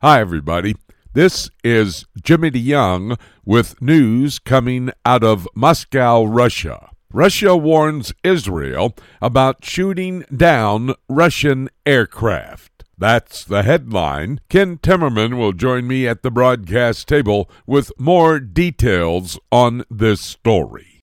Hi, everybody. This is Jimmy DeYoung with news coming out of Moscow, Russia. Russia warns Israel about shooting down Russian aircraft. That's the headline. Ken Timmerman will join me at the broadcast table with more details on this story.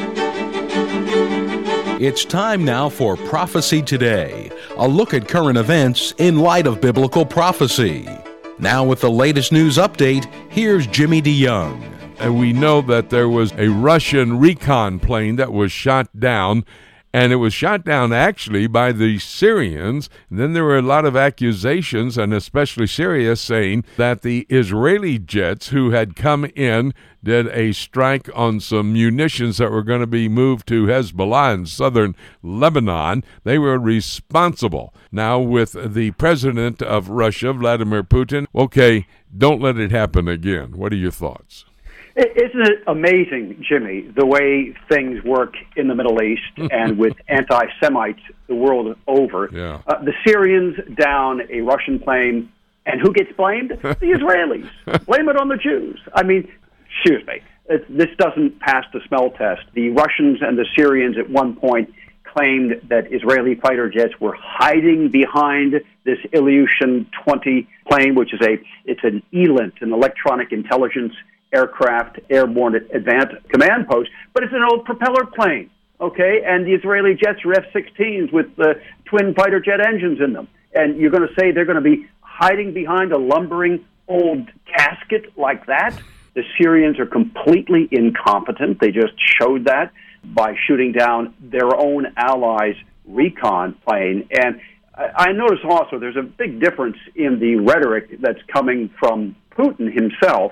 It's time now for Prophecy Today, a look at current events in light of biblical prophecy. Now with the latest news update, here's Jimmy DeYoung. And we know that there was a Russian recon plane that was shot down, and it was shot down actually by the Syrians. And then there were a lot of accusations, and especially Syria, saying that the Israeli jets who had come in did a strike on some munitions that were going to be moved to Hezbollah in southern Lebanon. They were responsible. Now with the president of Russia, Vladimir Putin, okay, don't let it happen again. What are your thoughts? Isn't it amazing, Jimmy, the way things work in the Middle East and with anti-Semites the world over? Yeah. The Syrians down a Russian plane, and who gets blamed? The Israelis. Blame it on the Jews. I mean, excuse me. This doesn't pass the smell test. The Russians and the Syrians at one point claimed that Israeli fighter jets were hiding behind this Ilyushin-20 plane, which is it's an ELINT, an electronic intelligence aircraft, airborne advanced command post, but it's an old propeller plane, okay? And the Israeli jets are F-16s with twin fighter jet engines in them. And you're going to say they're going to be hiding behind a lumbering old casket like that? The Syrians are completely incompetent. They just showed that by shooting down their own allies' recon plane. And I notice also there's a big difference in the rhetoric that's coming from Putin himself,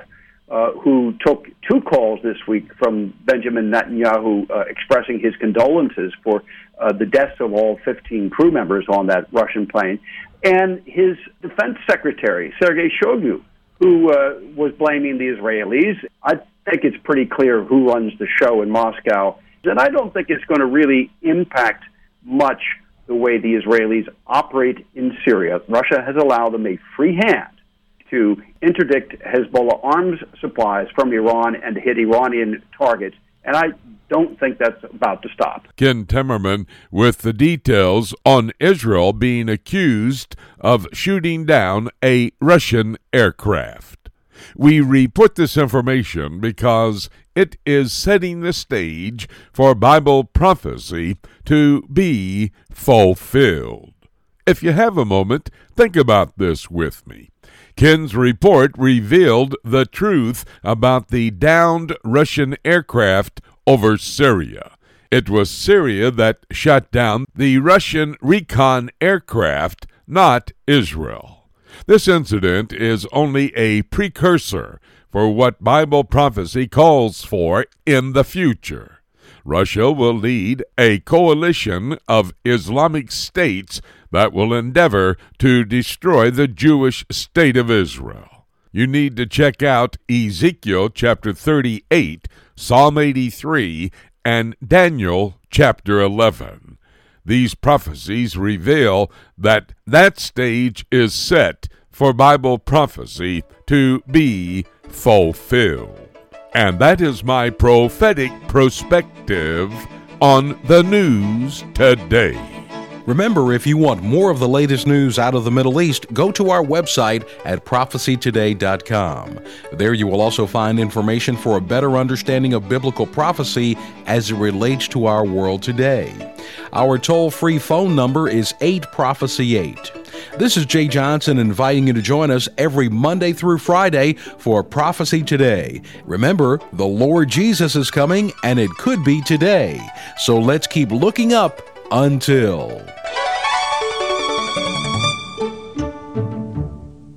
who took two calls this week from Benjamin Netanyahu expressing his condolences for the deaths of all 15 crew members on that Russian plane, and his defense secretary, Sergei Shoigu, who was blaming the Israelis. I think it's pretty clear who runs the show in Moscow, and I don't think it's going to really impact much the way the Israelis operate in Syria. Russia has allowed them a free hand to interdict Hezbollah arms supplies from Iran and hit Iranian targets, and I don't think that's about to stop. Ken Timmerman with the details on Israel being accused of shooting down a Russian aircraft. We report this information because it is setting the stage for Bible prophecy to be fulfilled. If you have a moment, think about this with me. Ken's report revealed the truth about the downed Russian aircraft over Syria. It was Syria that shot down the Russian recon aircraft, not Israel. This incident is only a precursor for what Bible prophecy calls for in the future. Russia will lead a coalition of Islamic states that will endeavor to destroy the Jewish state of Israel. You need to check out Ezekiel chapter 38, Psalm 83, and Daniel chapter 11. These prophecies reveal that stage is set for Bible prophecy to be fulfilled. And that is my prophetic perspective on the news today. Remember, if you want more of the latest news out of the Middle East, go to our website at prophecytoday.com. There you will also find information for a better understanding of biblical prophecy as it relates to our world today. Our toll-free phone number is 8-PROPHECY-8. This is Jay Johnson inviting you to join us every Monday through Friday for Prophecy Today. Remember, the Lord Jesus is coming, and it could be today. So let's keep looking up until...